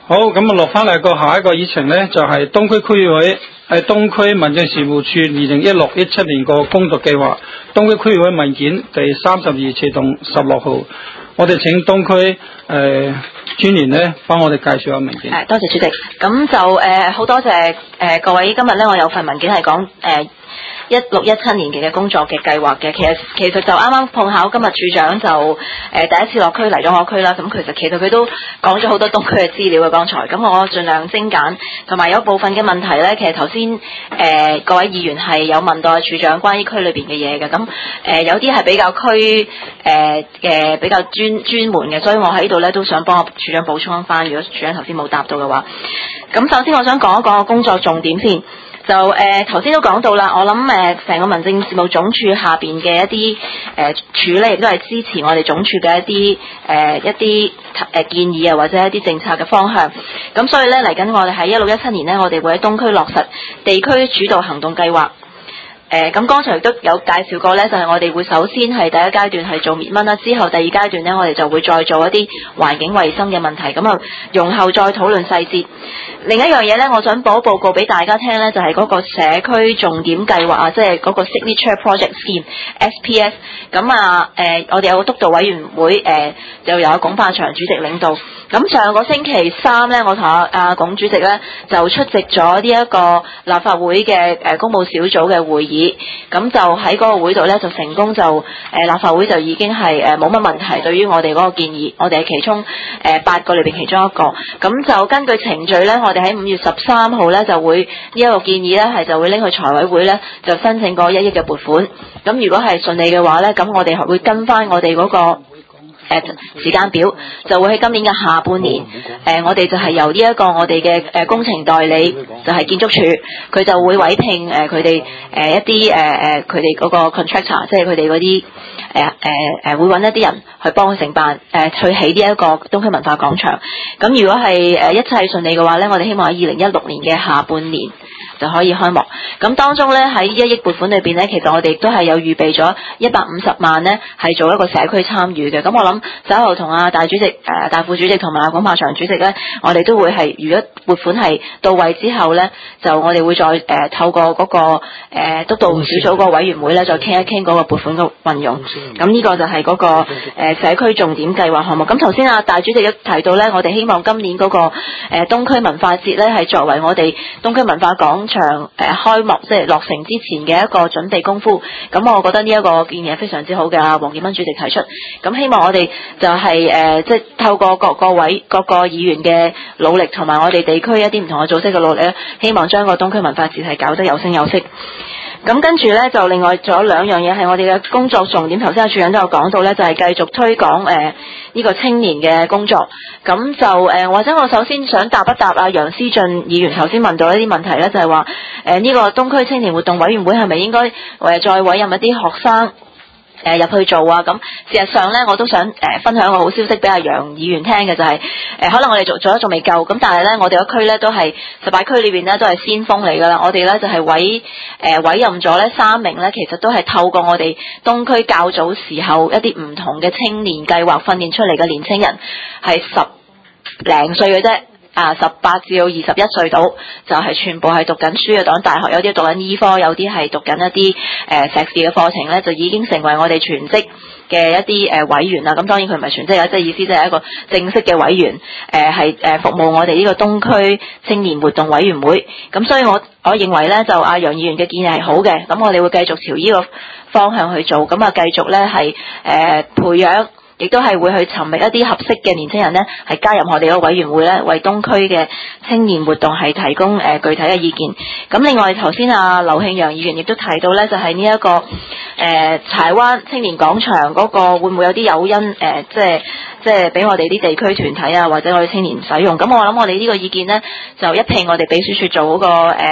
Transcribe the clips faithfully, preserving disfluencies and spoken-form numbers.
好，咁啊落翻嚟個下一個議程呢，就係、是、東區區議會喺東區民政事務處二零一六一七年個工作計劃，東區區議會文件第三十二次同十六號，我哋請東區誒專員呢幫我哋介紹下文件。 誒，多謝主席。咁就誒好、呃、多謝誒、呃、各位，今日呢，我有份文件係講誒一六一七年期嘅工作嘅計劃嘅。其實其實就啱啱碰巧今日處長就誒、呃、第一次落區嚟咗我區啦。咁其實其實佢都講咗好多東區嘅資料嘅剛才。咁我盡量精簡，同埋有部分嘅問題呢，其實頭先誒各位議員係有問到處長關於區裏邊嘅嘢嘅。咁誒、呃、有啲係比較區誒嘅、呃、比較專專門嘅，所以我喺度呢都想幫我處長補充翻。如果處長頭先冇答到嘅話，咁首先我想講一講個工作重點先。就誒頭先都講到啦，我諗誒成個民政事務總署下邊嘅一啲誒、呃、處咧，亦都係支持我哋總署嘅一啲誒、呃、一啲誒、呃、建議啊，或者一啲政策嘅方向。咁所以咧嚟緊我哋喺一六一七年呢，我哋會喺東區落實地區主導行動計劃。誒咁剛才亦都有介紹過呢，就係、是、我哋會首先係第一階段係做滅蚊啦，之後第二階段呢，我哋就會再做一啲環境衛生嘅問題，咁啊容後再討論細節。另一樣嘢呢，我想報報告俾大家聽呢，就係、是、嗰個社區重點計劃啊，即係嗰個 Signature Project Scheme S P S。咁啊誒，我哋有個督導委員會誒、呃，就由龔化祥主席領導。咁上個星期三呢，我同阿阿龔主席呢，就出席咗呢一個立法會嘅誒公務小組嘅會議。咁就喺嗰個會度呢，就成功就誒、呃、立法會就已經係誒冇乜問題，對於我哋嗰個建議，我哋係其中誒、呃、八個裏邊其中一個。咁就根據程序呢，我哋喺五月十三號呢，就會呢一、這個建議呢，係就會拎去財委會呢，就申請嗰一億嘅撥款。咁如果係順利嘅話呢，咁我哋會跟翻我哋嗰、那個。誒、呃、時間表就會喺今年嘅下半年，誒、呃、我哋就係由呢一個我哋嘅誒工程代理，就係、是、建築署，佢就會委聘誒佢哋誒一啲誒誒佢哋嗰個 contractor，即係佢哋嗰啲誒誒誒會揾一啲人去幫佢承辦誒、呃、去起呢一個東區文化廣場。咁如果係誒一切順利嘅話咧，我哋希望喺二零一六年嘅下半年就可以開幕。咁當中咧喺一億撥款裏邊咧，其實我哋亦都係有預備咗一百五十萬咧，係做一個社區參與嘅。咁我諗稍後同阿大主席、誒、呃、大副主席同埋阿龔化祥主席咧，我哋都會係如果撥款係到位之後咧，就我哋會再誒、呃、透過嗰、那個誒、呃、督導小組個委員會咧，再傾一傾嗰個撥款嘅運用。咁呢個就係嗰、那個誒、呃、社區重點計劃項目。咁頭先阿大主席一提到咧，我哋希望今年嗰、那個誒、呃、東區文化節咧，係作為我哋東區文化廣場誒、呃、開幕即係落成之前嘅一個準備功夫。咁我覺得呢一個建議係非常之好嘅。阿黃建鏗主席提出，咁希望我哋就係、是、誒、呃、即係透過各個位各個議員嘅努力，同埋我哋地區一啲唔同嘅組織嘅努力咧，希望將個東區文化節係搞得有聲有色。咁跟住咧，就另外仲有兩樣嘢係我哋嘅工作重點。頭先阿處長都有講到咧，就係、是、繼續推廣誒呢、呃這個青年嘅工作。咁就誒、呃，或者我首先想答一答阿楊思俊議員頭先問到一啲問題咧，就係話誒呢個東區青年活動委員會係咪應該誒再委任一啲學生誒入、呃、去做啊？咁事實上咧，我都想誒、呃、分享個好消息俾阿楊議員聽嘅，就係、是、誒、呃、可能我哋做做得仲未夠，咁但係咧我哋個區咧都係十八區裏邊咧都係先鋒嚟噶啦。我哋咧就係、是、委誒、呃、委任咗咧三名咧，其實都係透過我哋東區較早時候一啲唔同嘅青年計劃訓練出嚟嘅年青人，係十零歲嘅啫。啊，十八至到二十一歲到，就係、是、全部係讀緊書嘅，讀緊大學，有啲讀緊醫科，有啲係讀緊一啲誒、呃、碩士嘅課程咧，就已經成為我哋全職嘅一啲誒、呃、委員啦。咁當然佢唔係全職啊，即係意思即係一個正式嘅委員，誒係誒服務我哋呢個東區青年活動委員會。咁所以我我認為咧，就阿楊議員嘅建議係好嘅，咁我哋會繼續朝呢個方向去做，咁啊繼續咧係誒培養。亦都係會去尋覓一啲合適嘅年輕人呢，係加入我哋個委員會呢，為東區嘅青年活動係提供誒、呃、具體嘅意見。咁另外頭先阿劉慶陽議員亦都提到呢，就係呢一個誒、呃、柴灣青年廣場嗰個會唔會有啲誘因誒、呃，即係即係俾我哋啲地區團體啊，或者我哋青年使用。咁我諗我哋呢個意見呢，就一併我哋秘書處做嗰、那個誒。呃誒、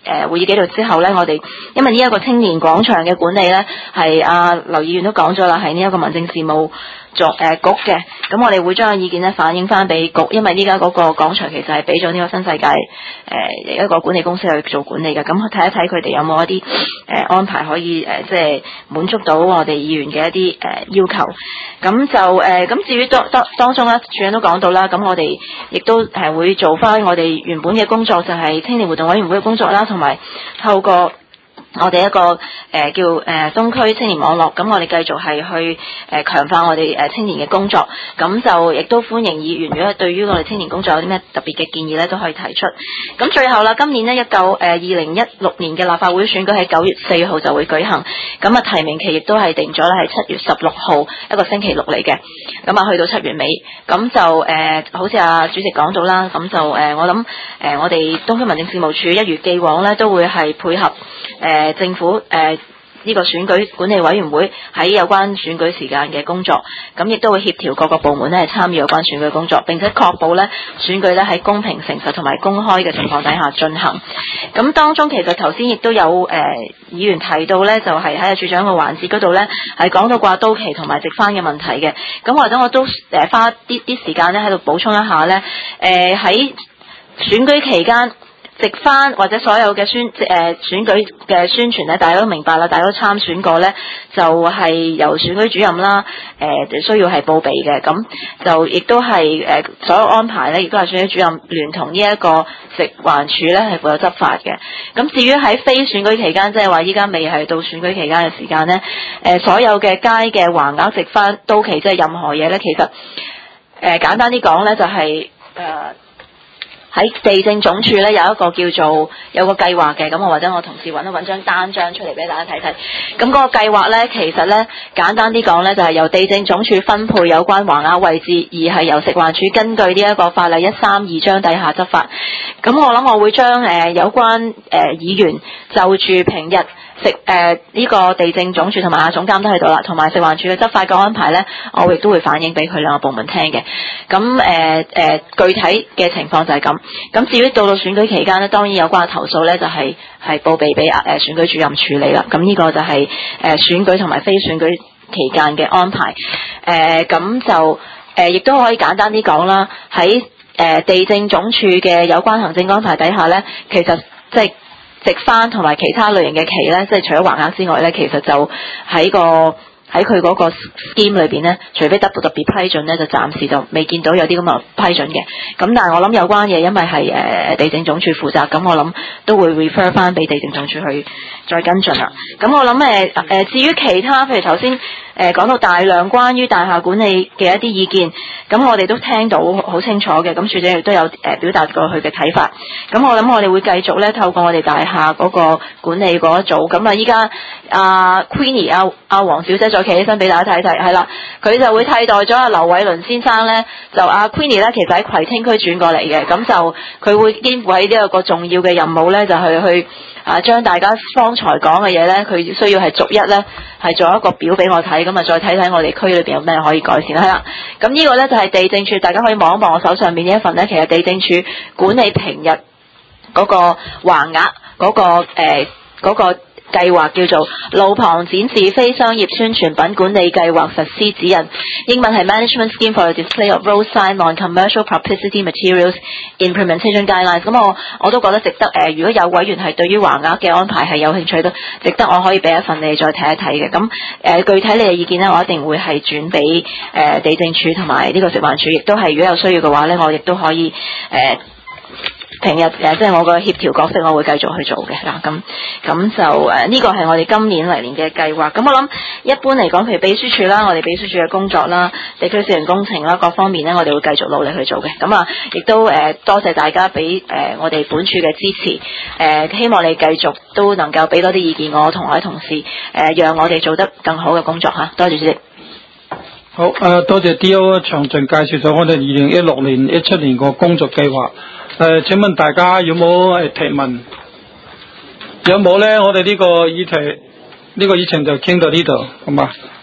誒會議紀錄之後咧，我哋因為呢一個青年廣場嘅管理咧，係阿劉議員都講咗啦，係呢一個民政事務局誒局嘅，咁我哋會將個意見咧反映翻俾局，因為依家嗰個廣場其實係俾咗呢個新世界誒、呃、一個管理公司去做管理嘅，咁睇一睇佢哋有冇一啲誒、呃、安排可以誒、呃、即係滿足到我哋議員嘅一啲誒、呃、要求，咁就誒咁、呃、至於當當當中咧，主任都講到啦，咁我哋亦都係會做翻我哋原本嘅工作，就係、是、青年活動委員會嘅工作啦，同埋透過我哋一個誒、呃、叫誒、呃、東區青年網絡，咁我哋繼續係去誒強化我哋誒青年嘅工作，咁就亦都歡迎議員，如果係對於我哋青年工作有啲咩特別嘅建議咧，都可以提出。咁最後啦，今年呢，一九誒二零一六年嘅立法會選舉喺九月四號就會舉行，咁啊提名期亦都係定咗咧係七月十六號一個星期六嚟嘅，咁啊去到七月尾，咁就誒、呃、好似阿主席講到啦，咁就誒、呃、我諗誒、呃、我哋東區民政事務處一如既往咧都會係配合誒。呃政府誒呢、呃這個選舉管理委員會喺有關選舉時間嘅工作，咁亦都會協調各個部門咧係參與有關選舉工作，並且確保咧選舉咧喺公平、誠實同埋公開嘅情況底下進行。咁當中其實頭先亦都有誒、呃、議員提到咧，就係喺處長嘅環節嗰度咧係講到掛都期同埋直番嘅問題嘅。咁或者我都誒花啲啲時間咧喺度補充一下咧，誒、呃、喺選舉期間。直番或者所有嘅宣誒、呃、選舉嘅宣傳咧，大家都明白啦，大家都參選過咧，就係、是、由選舉主任啦，誒、呃、需要係報備嘅，咁就亦都係誒、呃、所有安排咧，亦都係選舉主任聯同呢一個食環署咧係負責執法嘅。咁至於喺非選舉期間，即係話依家未係到選舉期間嘅時間咧，誒、呃、所有嘅街嘅橫額直番到期，即係任何嘢咧，其實誒、呃、簡單啲講咧，就係、是、誒。呃喺地政總署咧有一個叫做有個計劃嘅，咁我或者我同事揾一揾張單張出嚟俾大家睇睇。咁嗰個計劃咧，其實咧簡單啲講咧，就係、是、由地政總署分配有關橫額位置，而係由食環署根據呢一個法例一三二章底下執法。咁我諗我會將誒、呃、有關誒、呃、議員就住平日食誒呢、呃這個地政總署同埋阿總監都喺度啦，同埋食環署嘅執法嘅安排咧，我亦都會反映俾佢兩個部門聽嘅。咁誒誒具體嘅情況就係咁。咁至於到到選舉期間咧，當然有關嘅投訴咧就係、是、係報備俾誒選舉主任處理啦。咁呢個就係、是、誒、呃、選舉同埋非選舉期間嘅安排。誒、呃、咁就誒亦都可以簡單啲講啦。喺誒、呃、地政總署嘅有關行政安排底下咧，其實即係直番同埋其他類型嘅期咧，即係除咗橫額之外咧，其實就喺個喺佢嗰個 scheme 裏邊咧，除非得到特別批准咧，就暫時就未見到有啲咁嘅批准嘅。咁但係我諗有關嘢，因為係誒、呃、地政總署負責，咁我諗都會 refer 翻俾地政總署去再跟進啦。咁我諗誒誒，至於其他，譬如頭先誒講到大量關於大廈管理嘅一啲意見，咁我哋都聽到好清楚嘅。咁處長亦都有誒、呃、表達過佢嘅睇法。咁我諗我哋會繼續咧，透過我哋大廈嗰個管理嗰一組。咁啊，依家阿 Queenie 阿阿黃小姐再企起身俾大家睇睇，係啦，佢就會替代咗阿劉偉倫先生咧。就阿、啊、Queenie 咧，其實喺葵青區轉過嚟嘅，咁就佢會肩負喺呢一個重要嘅任務咧，就係去啊將大家方才講嘅嘢咧，佢需要係逐一咧係做一個表俾我睇，咁啊再睇睇我哋區裏邊有咩可以改善啦。係啦，咁呢個咧就係、是、地政處，大家可以望一望我手上面呢一份咧，其實地政處管理平日嗰個橫額嗰個誒嗰個。呃那個計劃叫做路旁展示非商業宣傳品管理計劃實施指引，英文係 Management Scheme for the Display of Road Sign Non-Commercial Publicity Materials Implementation Guidelines。咁我我都覺得值得誒、呃，如果有委員係對於橫額嘅安排係有興趣，都值得我可以俾一份你再睇一睇嘅。咁誒、呃、具體你嘅意見呢，我一定會係轉俾誒地政處同埋呢個食環署，亦都係如果有需要嘅話呢，我亦都可以誒。呃平日誒，即係我個協調角色，我會繼續去做嘅嗱。咁咁就誒，呢、呃這個係我哋今年嚟年嘅計劃。咁我諗一般嚟講，譬如秘書處啦，我哋秘書處嘅工作啦，地區私人工程啦，各方面咧，我哋會繼續努力去做嘅。咁啊，亦都誒、呃、多謝大家俾誒、呃、我哋本處嘅支持。誒、呃，希望你繼續都能夠俾多啲意見我同我啲同事，誒、呃，讓我哋做得更好嘅工作嚇。多謝主席。 好，誒、呃，多謝 D O 詳盡介紹咗我哋二零一六年、一七年個工作計劃。誒、呃，請問大家有冇誒提問？有冇咧？我哋呢個議題，呢、這個議程就傾到呢度，好嘛？